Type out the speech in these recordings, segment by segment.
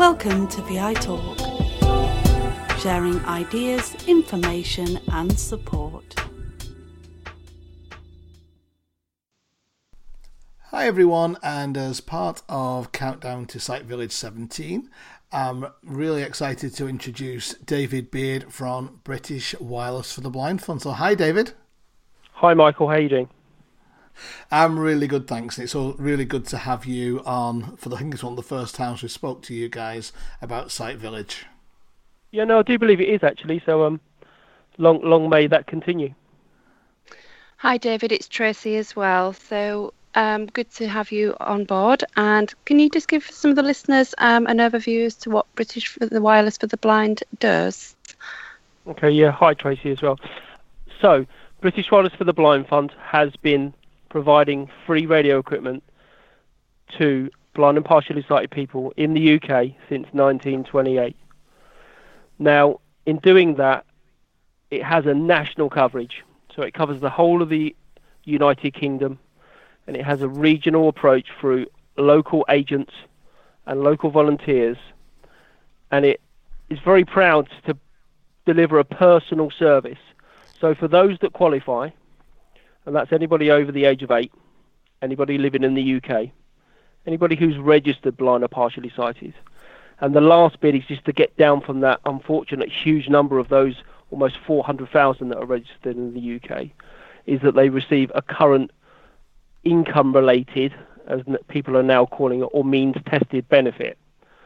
Welcome to VI Talk, sharing ideas, information and support. Hi everyone, and as part of Countdown to Sight Village 17, I'm really excited to introduce David Beard from British Wireless for the Blind Fund. So hi David. Hi Michael, how are you doing? I'm really good, thanks. It's all really good to have you on for I think it's one of the first times we spoke to you guys about Sight Village. Yeah, no, I do believe it is actually, so long may that continue. Hi David, it's Tracy as well. So good to have you on board. And can you just give some of the listeners an overview as to what British for the Wireless for the Blind does? Okay, yeah, hi Tracy as well. So, British Wireless for the Blind Fund has been providing free radio equipment to blind and partially sighted people in the UK since 1928. Now, in doing that, it has a national coverage. So it covers the whole of the United Kingdom, and it has a regional approach through local agents and local volunteers. And it is very proud to deliver a personal service. So for those that qualify, and that's anybody over the age of 8, anybody living in the UK, anybody who's registered blind or partially sighted. And the last bit is just to get down from that unfortunate huge number of those almost 400,000 that are registered in the UK, is that they receive a current income-related, as people are now calling it, or means-tested benefit.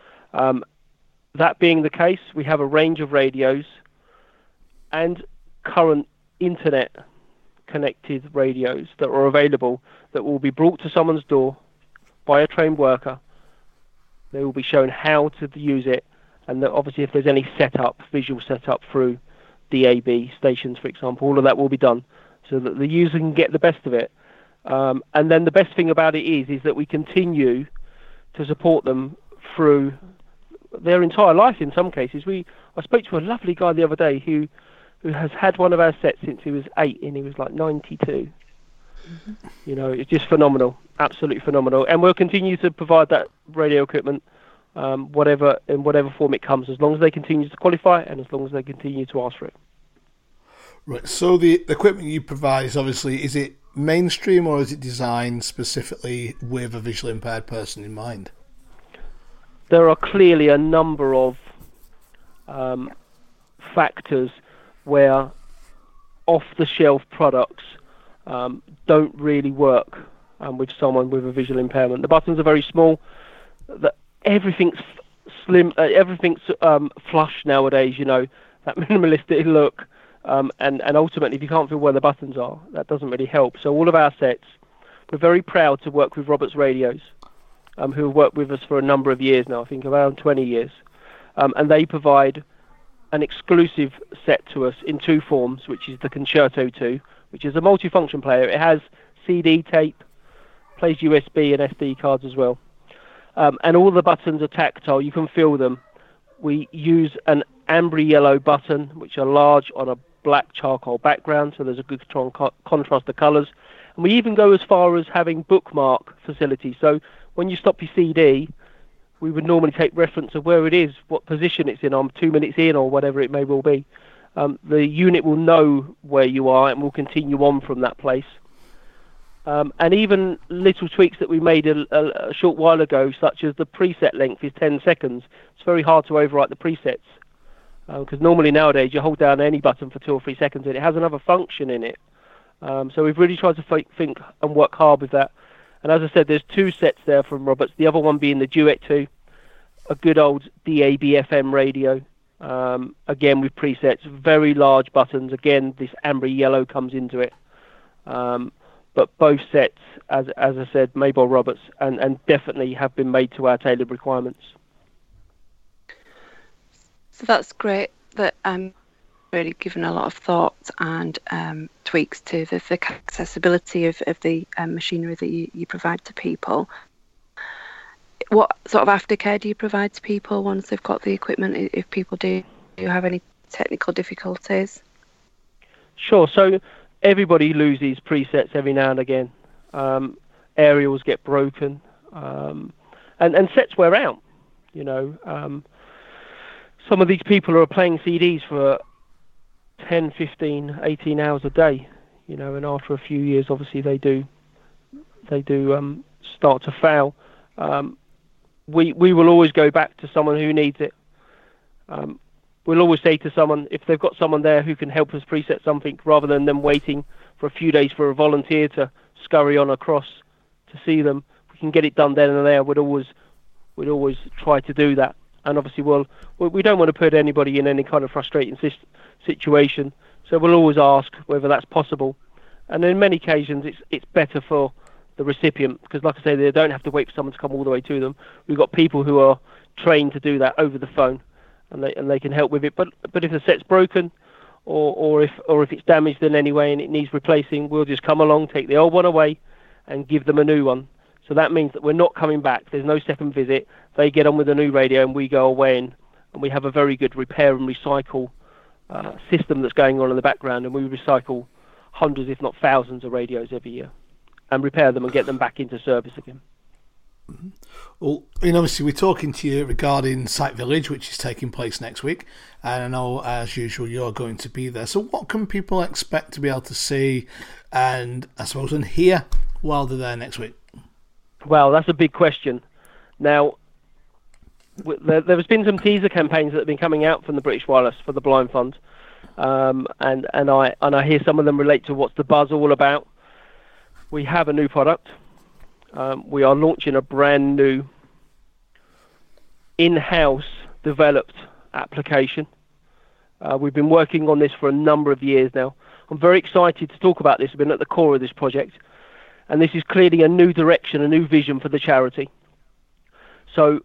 That being the case, we have a range of radios and current internet connected radios that are available that will be brought to someone's door by a trained worker. They will be shown how to use it, and that obviously if there's any setup, visual setup through DAB stations, for example, all of that will be done so that the user can get the best of it. And then the best thing about it is that we continue to support them through their entire life in some cases. I spoke to a lovely guy the other day who has had one of our sets since he was 8 and he was like 92. Mm-hmm. You know, it's just phenomenal, absolutely phenomenal. And we'll continue to provide that radio equipment, in whatever form it comes, as long as they continue to qualify and as long as they continue to ask for it. Right, so the equipment you provide is it mainstream or is it designed specifically with a visually impaired person in mind? There are clearly a number of factors where off-the-shelf products don't really work with someone with a visual impairment. The buttons are very small. Everything's slim. Everything's flush nowadays. You know, that minimalistic look. And ultimately, if you can't feel where the buttons are, that doesn't really help. So all of our sets, we're very proud to work with Roberts Radios, who have worked with us for a number of years now. I think around 20 years, and they provide an exclusive set to us in 2 forms, which is the Concerto 2, which is a multifunction player. It has CD tape, plays USB and SD cards as well. And all the buttons are tactile. You can feel them. We use an amber yellow button, which are large on a black charcoal background, so there's a good strong contrast of colours. And we even go as far as having bookmark facility. So when you stop your CD, we would normally take reference of where it is, what position it's in, 2 minutes in or whatever it may well be. The unit will know where you are and will continue on from that place. And even little tweaks that we made a short while ago, such as the preset length is 10 seconds. It's very hard to overwrite the presets because normally nowadays you hold down any button for 2 or 3 seconds and it has another function in it. So we've really tried to think and work hard with that. And as I said, there's 2 sets there from Roberts, the other one being the Duet 2, a good old DAB FM radio, again with presets, very large buttons. Again, this amber yellow comes into it. But both sets, as I said, made by Roberts, and definitely have been made to our tailored requirements. So that's great that really given a lot of thought and tweaks to the accessibility of the machinery that you provide to people. What sort of aftercare do you provide to people once they've got the equipment, if people do have any technical difficulties? Sure. So everybody loses presets every now and again. Aerials get broken, and sets wear out. Some of these people are playing CDs for 10, 15, 18 hours a day, and after a few years, obviously they do start to fail. We will always go back to someone who needs it. We'll always say to someone, if they've got someone there who can help us preset something, rather than them waiting for a few days for a volunteer to scurry on across to see them, we can get it done then and there. We'd always try to do that. And obviously, we don't want to put anybody in any kind of frustrating situation, so we'll always ask whether that's possible. And in many occasions, it's better for the recipient, because, like I say, they don't have to wait for someone to come all the way to them. We've got people who are trained to do that over the phone, and they can help with it. But if the set's broken, or if it's damaged in any way and it needs replacing, we'll just come along, take the old one away, and give them a new one. So that means that we're not coming back. There's no second visit. They get on with a new radio, and we go away, and we have a very good repair and recycle system that's going on in the background, and we recycle hundreds, if not thousands, of radios every year, and repair them and get them back into service again. Well, obviously we're talking to you regarding Site Village, which is taking place next week, and I know, as usual, you're going to be there. So what can people expect to be able to see and, I suppose, and hear while they're there next week? Well, that's a big question. Now, there's been some teaser campaigns that have been coming out from the British Wireless for the Blind Fund, and I hear some of them relate to what's the buzz all about. We have a new product. We are launching a brand new in-house developed application. We've been working on this for a number of years now. I'm very excited to talk about this. We've been at the core of this project, and this is clearly a new direction, a new vision for the charity. So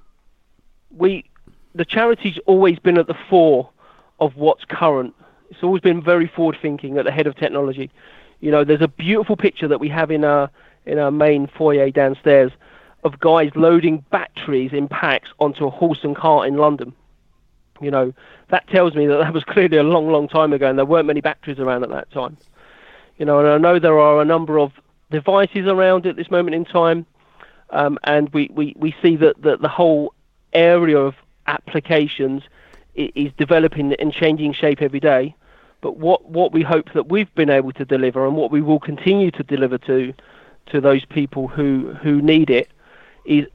the charity's always been at the fore of what's current. It's always been very forward-thinking, at the head of technology. There's a beautiful picture that we have in our main foyer downstairs of guys loading batteries in packs onto a horse and cart in London. That tells me that was clearly a long, long time ago, and there weren't many batteries around at that time. And I know there are a number of devices around at this moment in time, and we see that the whole area of applications is developing and changing shape every day. But what we hope that we've been able to deliver, and what we will continue to deliver to those people who need it, is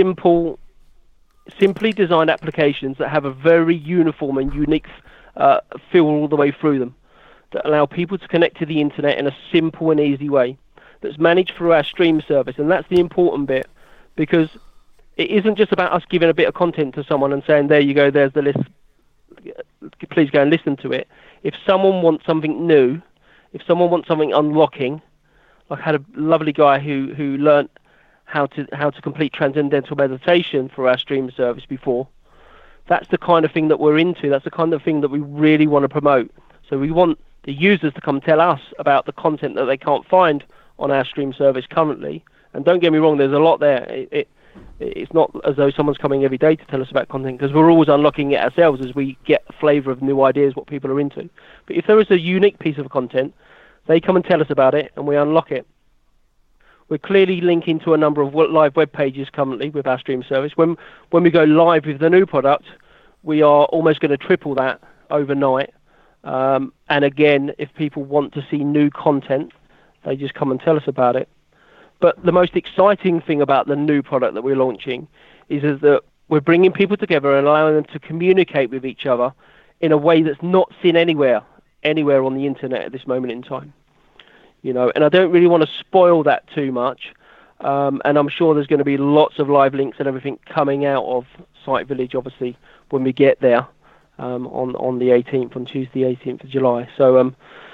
simply designed applications that have a very uniform and unique feel all the way through them, that allow people to connect to the internet in a simple and easy way, that's managed through our stream service. And that's the important bit, because it isn't just about us giving a bit of content to someone and saying, there you go, there's the list, please go and listen to it. If someone wants something new, if someone wants something unlocking, I had a lovely guy who learnt how to complete transcendental meditation for our stream service before. That's the kind of thing that we're into. That's the kind of thing that we really want to promote. So we want the users to come tell us about the content that they can't find on our stream service currently. And don't get me wrong, there's a lot there. It's not as though someone's coming every day to tell us about content, because we're always unlocking it ourselves as we get a flavour of new ideas, what people are into. But if there is a unique piece of content, they come and tell us about it, and we unlock it. We're clearly linking to a number of live web pages currently with our stream service. When we go live with the new product, we are almost going to triple that overnight. And again, if people want to see new content, they just come and tell us about it. But the most exciting thing about the new product that we're launching is that we're bringing people together and allowing them to communicate with each other in a way that's not seen anywhere on the internet at this moment in time. And I don't really want to spoil that too much. And I'm sure there's going to be lots of live links and everything coming out of Site Village, obviously, when we get there on the 18th, on Tuesday, 18th of July. So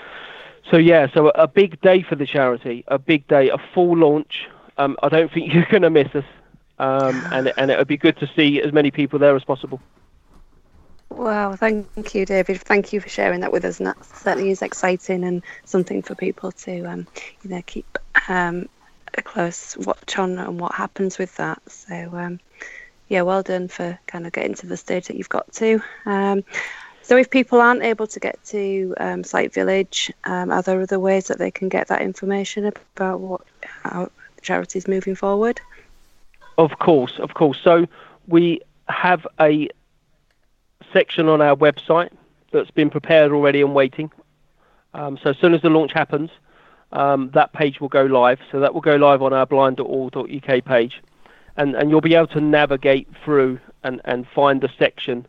a big day for the charity, a big day, a full launch. I don't think you're going to miss us, and it would be good to see as many people there as possible. Wow, thank you, David. Thank you for sharing that with us, and that certainly is exciting and something for people to keep a close watch on and what happens with that. So well done for kind of getting to the stage that you've got to. So if people aren't able to get to Site Village, are there other ways that they can get that information about how the charity is moving forward? Of course. So we have a section on our website that's been prepared already and waiting. So as soon as the launch happens, that page will go live. So that will go live on our blind.org.uk page. And you'll be able to navigate through and find the section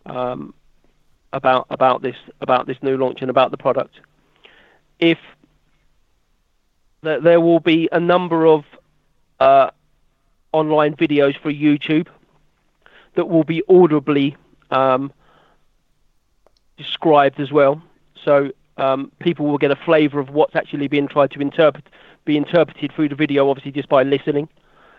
about this new launch and about the product. If there will be a number of online videos for YouTube that will be audibly described as well, so people will get a flavour of what's actually being tried to be interpreted through the video, obviously just by listening.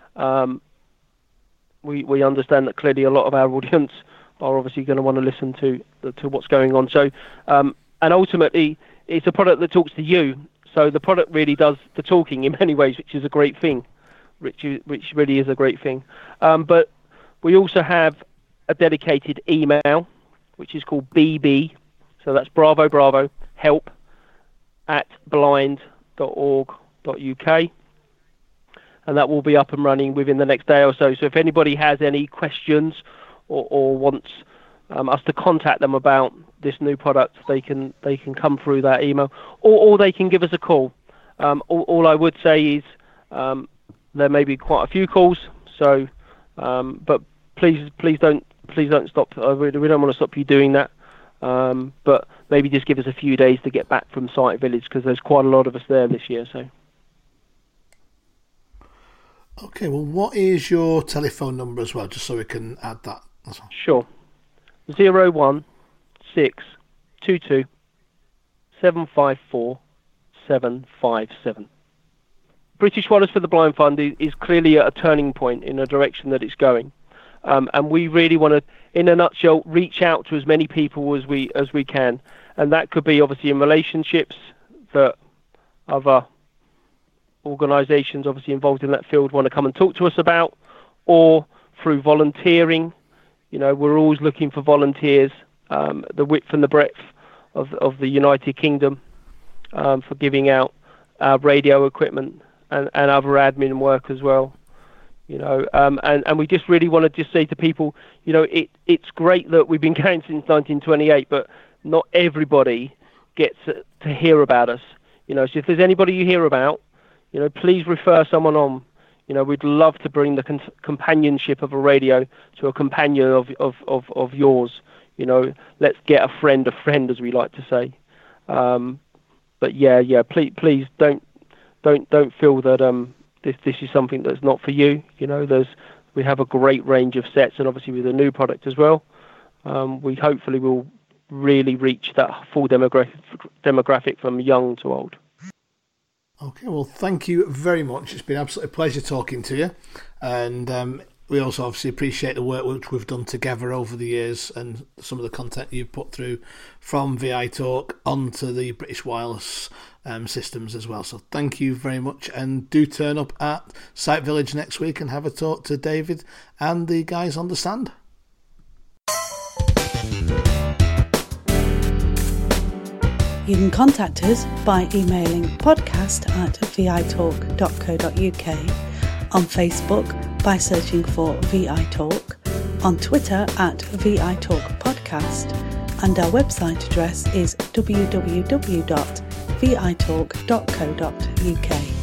We understand that clearly a lot of our audience are obviously going to want to listen to what's going on. So, and ultimately, it's a product that talks to you. So the product really does the talking in many ways, which is a great thing, which really is a great thing. But we also have a dedicated email, which is called BB. So that's Bravo help @blind.org.uk. And that will be up and running within the next day or so. So if anybody has any questions or wants us to contact them about this new product, they can come through that email, or they can give us a call. All I would say is there may be quite a few calls. So, but please don't stop. We don't want to stop you doing that. But maybe just give us a few days to get back from Sight Village, because there's quite a lot of us there this year. So. Okay, well, what is your telephone number as well, just so we can add that as well? Sure. 01622 754 757. British Wireless for the Blind Fund is clearly at a turning point in a direction that it's going. And we really want to, in a nutshell, reach out to as many people as we can. And that could be obviously in relationships that other organisations obviously involved in that field want to come and talk to us about, or through volunteering. You know, we're always looking for volunteers, the width and the breadth of the United Kingdom, for giving out radio equipment and other admin work as well. You know, and we just really want to just say to people, you know, it's great that we've been going since 1928, but not everybody gets to hear about us. You know, so if there's anybody you hear about, you know, please refer someone on. You know, we'd love to bring the companionship of a radio to a companion of yours. You know, let's get a friend, as we like to say. But yeah, please don't feel that this is something that's not for you. You know, we have a great range of sets, and obviously with a new product as well, we hopefully will really reach that full demographic from young to old. Okay, well, thank you very much. It's been absolutely a pleasure talking to you, and we also obviously appreciate the work which we've done together over the years, and some of the content you've put through from VI Talk onto the British Wireless systems as well. So thank you very much, and do turn up at Sight Village next week and have a talk to David and the guys on the stand. You can contact us by emailing podcast@vitalk.co.uk, on Facebook by searching for VI Talk, on Twitter @VITalkPodcast, and our website address is www.vitalk.co.uk.